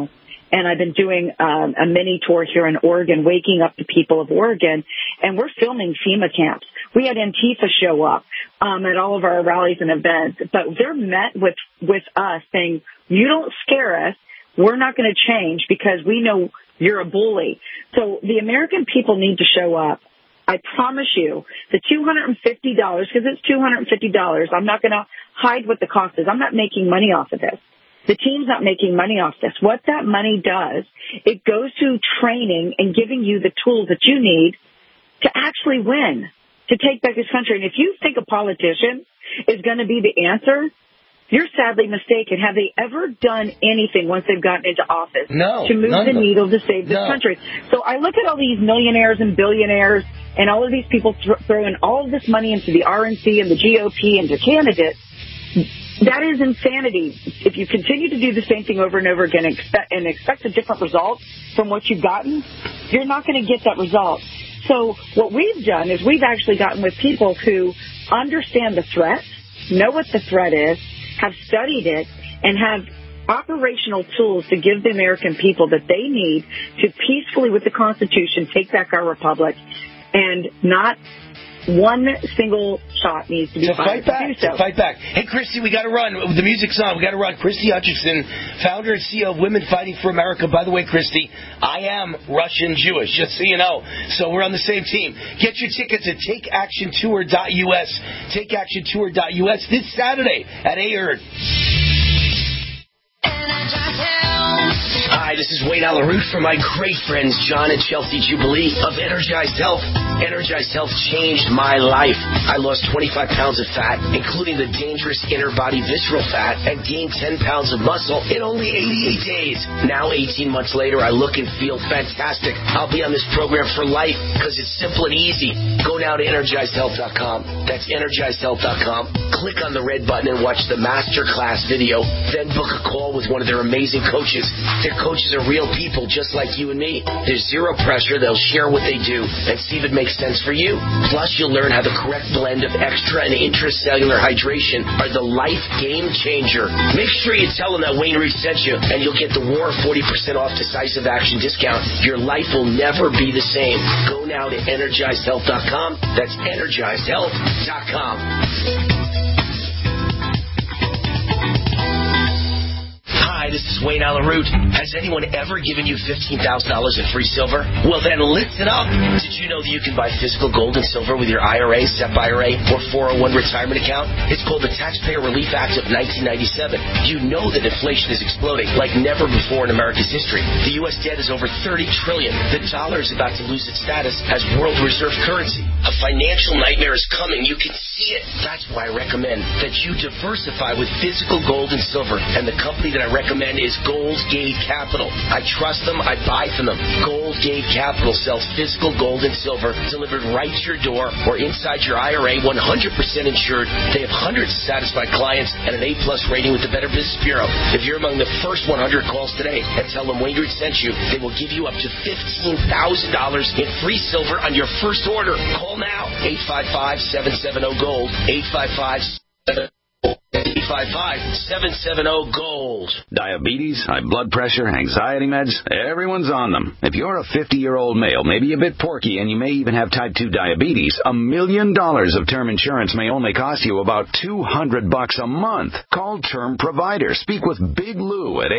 and I've been doing a mini tour here in Oregon, waking up the people of Oregon, and we're filming FEMA camps. We had Antifa show up at all of our rallies and events, but they're met with us saying, you don't scare us. We're not going to change because we know you're a bully. So the American people need to show up. I promise you, the $250, because it's $250, I'm not going to hide what the cost is. I'm not making money off of this. The team's not making money off this. What that money does, it goes to training and giving you the tools that you need to actually win, to take back this country. And if you think a politician is going to be the answer, you're sadly mistaken. Have they ever done anything once they've gotten into office to move the needle to save this country? So I look at all these millionaires and billionaires and all of these people throwing all of this money into the RNC and the GOP and the candidates. That is insanity. If you continue to do the same thing over and over again and expect a different result from what you've gotten, you're not going to get that result. So what we've done is we've actually gotten with people who understand the threat, know what the threat is, have studied it, and have operational tools to give the American people that they need to peacefully, with the Constitution, take back our republic. And not one single shot needs to be fired to fight back. Hey, Christy, we got to run. The music's on. We got to run. Christy Hutchinson, founder and CEO of Women Fighting for America. By the way, Christy, I am Russian Jewish, just so you know. So we're on the same team. Get your tickets at TakeActionTour.us. TakeActionTour.us this Saturday at Ayard. Hi, this is Wayne Alaroot from my great friends John and Chelsea Jubilee of Energized Health. Energized Health changed my life. I lost 25 pounds of fat, including the dangerous inner body visceral fat, and gained 10 pounds of muscle in only 88 days. Now, 18 months later, I look and feel fantastic. I'll be on this program for life because it's simple and easy. Go now to EnergizedHealth.com. That's EnergizedHealth.com. Click on the red button and watch the masterclass video. Then book a call with one of their amazing coaches. Their coaches are real people just like you and me. There's zero pressure. They'll share what they do and see if it makes sense for you. Plus, you'll learn how the correct blend of extra and intracellular hydration are the life game changer. Make sure you tell them that Wayne Reed sent you, and you'll get the War 40% off decisive action discount. Your life will never be the same. Go now to EnergizedHealth.com. That's EnergizedHealth.com. Hi, this is Wayne Alaroot. Has anyone ever given you $15,000 in free silver? Well, then listen up. Did you know that you can buy physical gold and silver with your IRA, SEP IRA, or 401 retirement account? It's called the Taxpayer Relief Act of 1997. You know that inflation is exploding like never before in America's history. The U.S. debt is over $30 trillion. The dollar is about to lose its status as world reserve currency. A financial nightmare is coming. You can see it. That's why I recommend that you diversify with physical gold and silver. And the company that I recommend is Gold Gate Capital. I trust them. I buy from them. Gold Gate Capital sells physical gold and silver delivered right to your door or inside your IRA, 100% insured. They have hundreds of satisfied clients and an A-plus rating with the Better Business Bureau. If you're among the first 100 calls today and tell them Wayne Reed sent you, they will give you up to $15,000 in free silver on your first order. Call now. 855-770-GOLD. 855-770-GOLD. Diabetes, high blood pressure, anxiety meds, everyone's on them. If you're a 50-year-old male, maybe a bit porky, and you may even have type 2 diabetes, $1 million of term insurance may only cost you about $200 a month. Call Term Provider. Speak with Big Lou at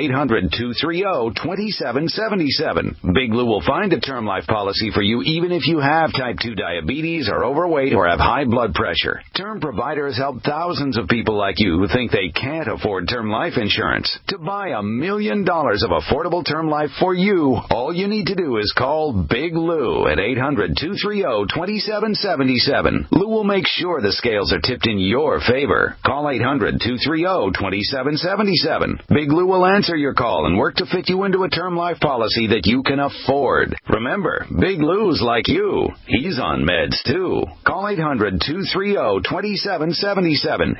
800-230-2777. Big Lou will find a term life policy for you even if you have type 2 diabetes, are overweight, or have high blood pressure. Term Provider has helped thousands of people like you who think they can't afford term life insurance. To buy $1 million of affordable term life for you, all you need to do is call Big Lou at 800-230-2777. Lou will make sure the scales are tipped in your favor. Call 800-230-2777. Big Lou will answer your call and work to fit you into a term life policy that you can afford. Remember, Big Lou's like you. He's on meds too. Call 800-230-2777.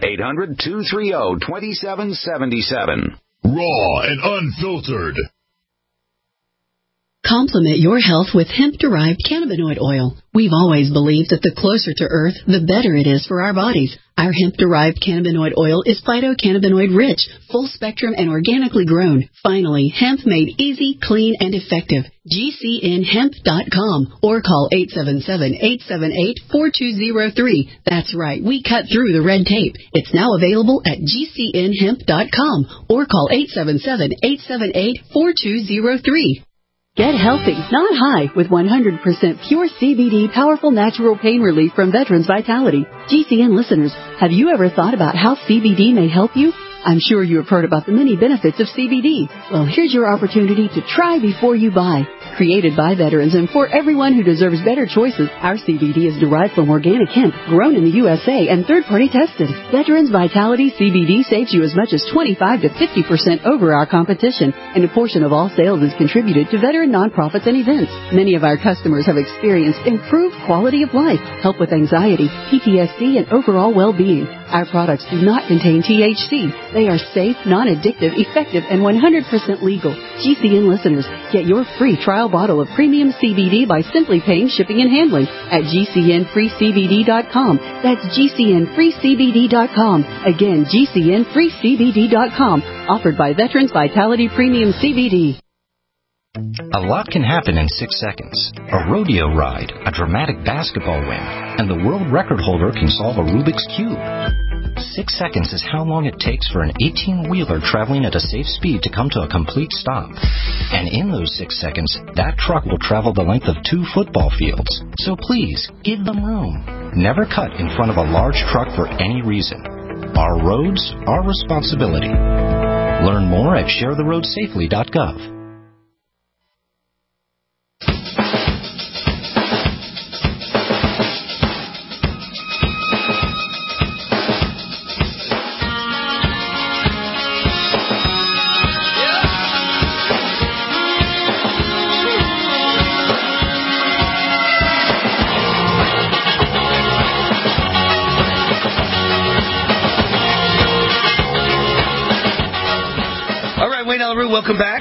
800-230-2777. Raw and unfiltered. Complement your health with hemp-derived cannabinoid oil. We've always believed that the closer to Earth, the better it is for our bodies. Our hemp-derived cannabinoid oil is phytocannabinoid-rich, full-spectrum, and organically grown. Finally, hemp made easy, clean, and effective. GCNHemp.com or call 877-878-4203. That's right, we cut through the red tape. It's now available at GCNHemp.com or call 877-878-4203. Get healthy, not high, with 100% pure CBD powerful natural pain relief from Veterans Vitality. GCN listeners, have you ever thought about how CBD may help you? I'm sure you have heard about the many benefits of CBD. Well, here's your opportunity to try before you buy. Created by veterans and for everyone who deserves better choices, our CBD is derived from organic hemp, grown in the USA and third-party tested. Veterans Vitality CBD saves you as much as 25 to 50% over our competition, and a portion of all sales is contributed to veteran nonprofits and events. Many of our customers have experienced improved quality of life, help with anxiety, PTSD, and overall well-being. Our products do not contain THC. They are safe, non-addictive, effective, and 100% legal. GCN listeners, get your free trial bottle of premium CBD by simply paying shipping and handling at GCNFreeCBD.com. That's GCNFreeCBD.com. Again, GCNFreeCBD.com. Offered by Veterans Vitality Premium CBD. A lot can happen in 6 seconds. A rodeo ride, a dramatic basketball win, and the world record holder can solve a Rubik's Cube. 6 seconds is how long it takes for an 18-wheeler traveling at a safe speed to come to a complete stop. And in those 6 seconds, that truck will travel the length of 2 football fields. So please, give them room. Never cut in front of a large truck for any reason. Our roads, our responsibility. Learn more at sharetheroadsafely.gov. Welcome back.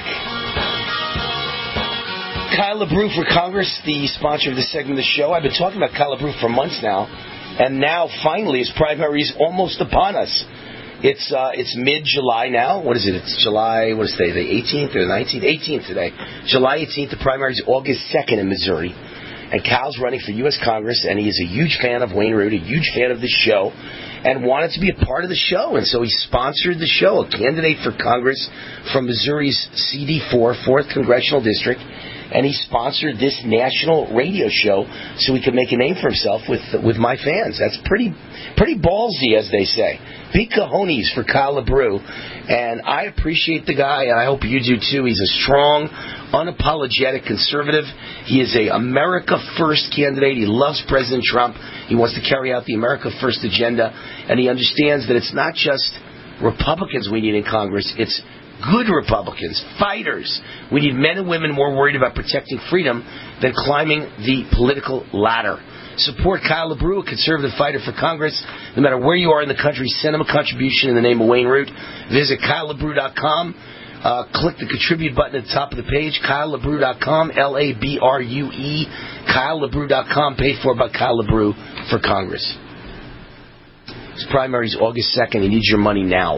Kyle LaBrue for Congress, the sponsor of this segment of the show. I've been talking about Kyle LaBrue for months now, and now finally his primary is almost upon us. It's mid-July now. What is it? It's July, what is today, the 18th or the 19th? 18th today. July 18th, the primary is August 2nd in Missouri. And Kyle's running for U.S. Congress, and he is a huge fan of Wayne Root, a huge fan of this show, and wanted to be a part of the show. And so he sponsored the show, a candidate for Congress from Missouri's CD4, 4th Congressional District. And he sponsored this national radio show so he could make a name for himself with my fans. That's pretty ballsy, as they say. Big cojones for Kyle LaBrue. And I appreciate the guy, and I hope you do too. He's a strong, unapologetic conservative. He is a America First candidate. He loves President Trump. He wants to carry out the America First agenda. And he understands that it's not just Republicans we need in Congress. It's good Republicans, fighters. We need men and women more worried about protecting freedom than climbing the political ladder. Support Kyle LaBrue, a conservative fighter for Congress. No matter where you are in the country, send him a contribution in the name of Wayne Root. Visit KyleLaBrue.com. Click the contribute button at the top of the page. KyleLaBrue.com, LABRUE. KyleLaBrue.com, paid for by Kyle LaBrue for Congress. His primary is August 2nd. He needs your money now.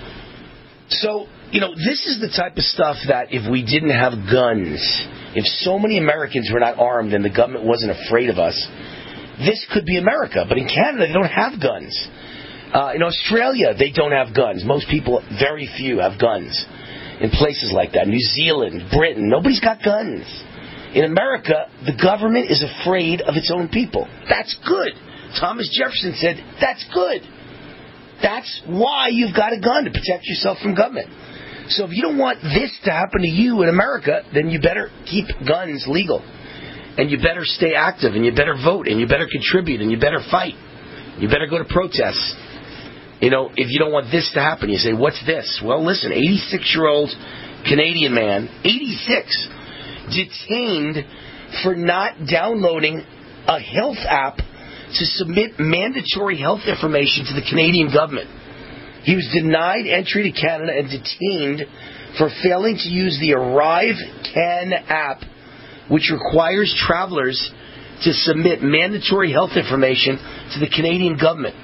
So, this is the type of stuff that if we didn't have guns, if so many Americans were not armed and the government wasn't afraid of us, this could be America. But in Canada, they don't have guns. In Australia, they don't have guns. Most people, very few, have guns. In places like that, New Zealand, Britain, nobody's got guns. In America, the government is afraid of its own people. That's good. Thomas Jefferson said, that's good. That's why you've got a gun, to protect yourself from government. So if you don't want this to happen to you in America, then you better keep guns legal. And you better stay active, and you better vote, and you better contribute, and you better fight. You better go to protests. If you don't want this to happen, you say, what's this? Well, listen, 86-year-old Canadian man, 86, detained for not downloading a health app to submit mandatory health information to the Canadian government. He was denied entry to Canada and detained for failing to use the ArriveCan app, which requires travelers to submit mandatory health information to the Canadian government.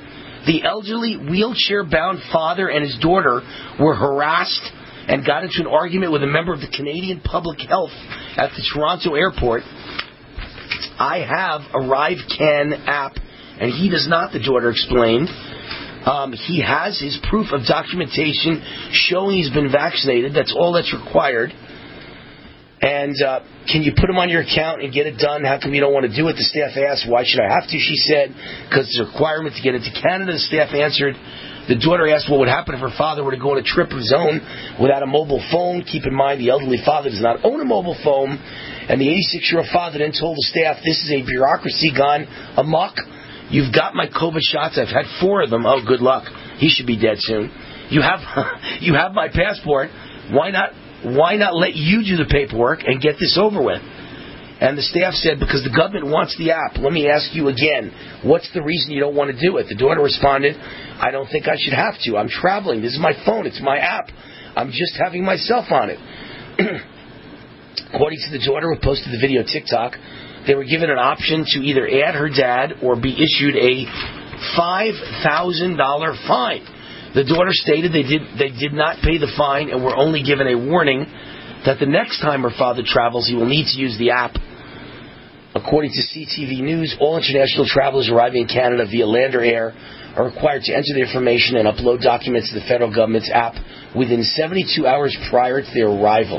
The elderly, wheelchair-bound father and his daughter were harassed and got into an argument with a member of the Canadian Public Health at the Toronto airport. I have a ArriveCan app, and he does not, the daughter explained. He has his proof of documentation showing he's been vaccinated. That's all that's required. And can you put him on your account and get it done? How come you don't want to do it? The staff asked, why should I have to? She said, because it's a requirement to get into Canada. The staff answered. The daughter asked what would happen if her father were to go on a trip of his own without a mobile phone. Keep in mind, the elderly father does not own a mobile phone. And the 86-year-old father then told the staff, this is a bureaucracy gone amok. You've got my COVID shots. I've had 4 of them. Oh, good luck. He should be dead soon. You have my passport. Why not let you do the paperwork and get this over with? And the staff said, because the government wants the app. Let me ask you again, what's the reason you don't want to do it? The daughter responded, I don't think I should have to. I'm traveling. This is my phone. It's my app. I'm just having myself on it. According to the daughter who posted the video on TikTok, they were given an option to either add her dad or be issued a $5,000 fine. The daughter stated they did not pay the fine and were only given a warning that the next time her father travels, he will need to use the app. According to CTV News, all international travelers arriving in Canada via Land or Air are required to enter the information and upload documents to the federal government's app within 72 hours prior to their arrival.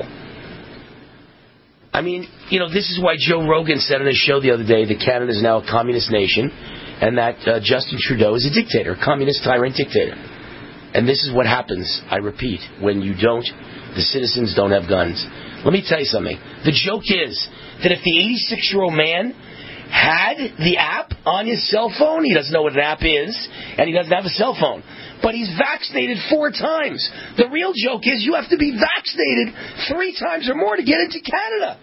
I mean, this is why Joe Rogan said on his show the other day that Canada is now a communist nation and that Justin Trudeau is a dictator, a communist tyrant dictator. And this is what happens, I repeat, when the citizens don't have guns. Let me tell you something. The joke is that if the 86-year-old man had the app on his cell phone, he doesn't know what an app is, and he doesn't have a cell phone, but he's vaccinated 4 times. The real joke is you have to be vaccinated 3 times or more to get into Canada.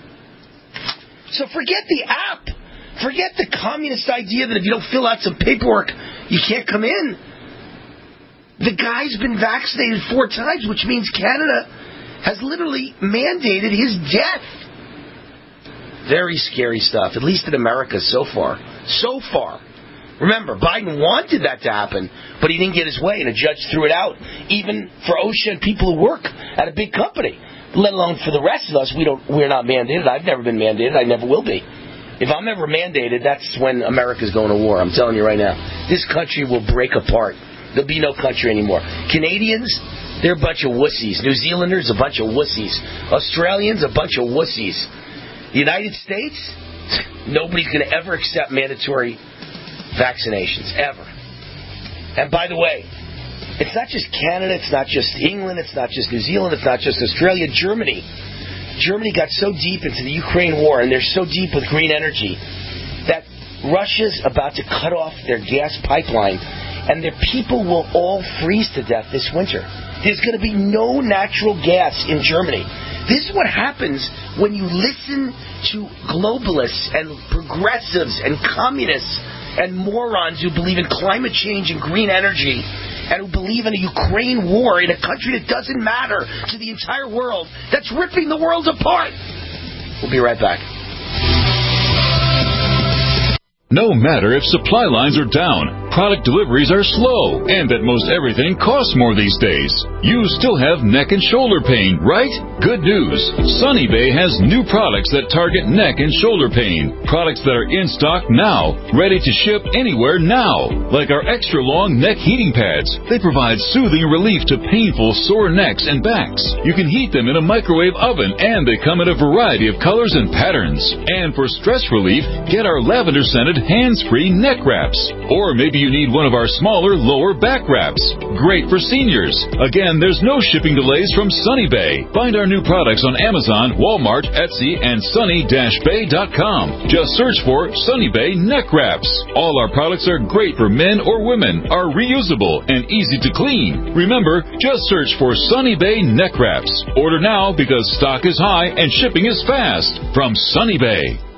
So forget the app. Forget the communist idea that if you don't fill out some paperwork, you can't come in. The guy's been vaccinated 4 times, which means Canada has literally mandated his death. Very scary stuff, at least in America so far. So far. Remember, Biden wanted that to happen, but he didn't get his way, and a judge threw it out, even for OSHA and people who work at a big company, let alone for the rest of us. We're not mandated. I've never been mandated. I never will be. If I'm ever mandated, that's when America's going to war. I'm telling you right now. This country will break apart. There'll be no country anymore. Canadians, they're a bunch of wussies. New Zealanders, a bunch of wussies. Australians, a bunch of wussies. The United States, nobody's going to ever accept mandatory vaccinations, ever. And by the way, it's not just Canada, it's not just England, it's not just New Zealand, it's not just Australia, Germany. Germany got so deep into the Ukraine war, and they're so deep with green energy, that Russia's about to cut off their gas pipeline, and their people will all freeze to death this winter. There's going to be no natural gas in Germany. This is what happens when you listen to globalists and progressives and communists and morons who believe in climate change and green energy and who believe in a Ukraine war in a country that doesn't matter to the entire world, that's ripping the world apart. We'll be right back. No matter if supply lines are down, product deliveries are slow, and that most everything costs more these days, you still have neck and shoulder pain, right? Good news. Sunny Bay has new products that target neck and shoulder pain. Products that are in stock now, ready to ship anywhere now. Like our extra long neck heating pads. They provide soothing relief to painful sore necks and backs. You can heat them in a microwave oven, and they come in a variety of colors and patterns. And for stress relief, get our lavender scented hands-free neck wraps. Or maybe you need one of our smaller lower back wraps. Great for seniors. Again, there's no shipping delays from Sunny Bay. Find our new products on Amazon, Walmart, Etsy, and sunny-bay.com. Just search for Sunny Bay neck wraps. All our products are great for men or women, are reusable, and easy to clean. Remember, just search for Sunny Bay neck wraps. Order now because stock is high and shipping is fast. From Sunny Bay.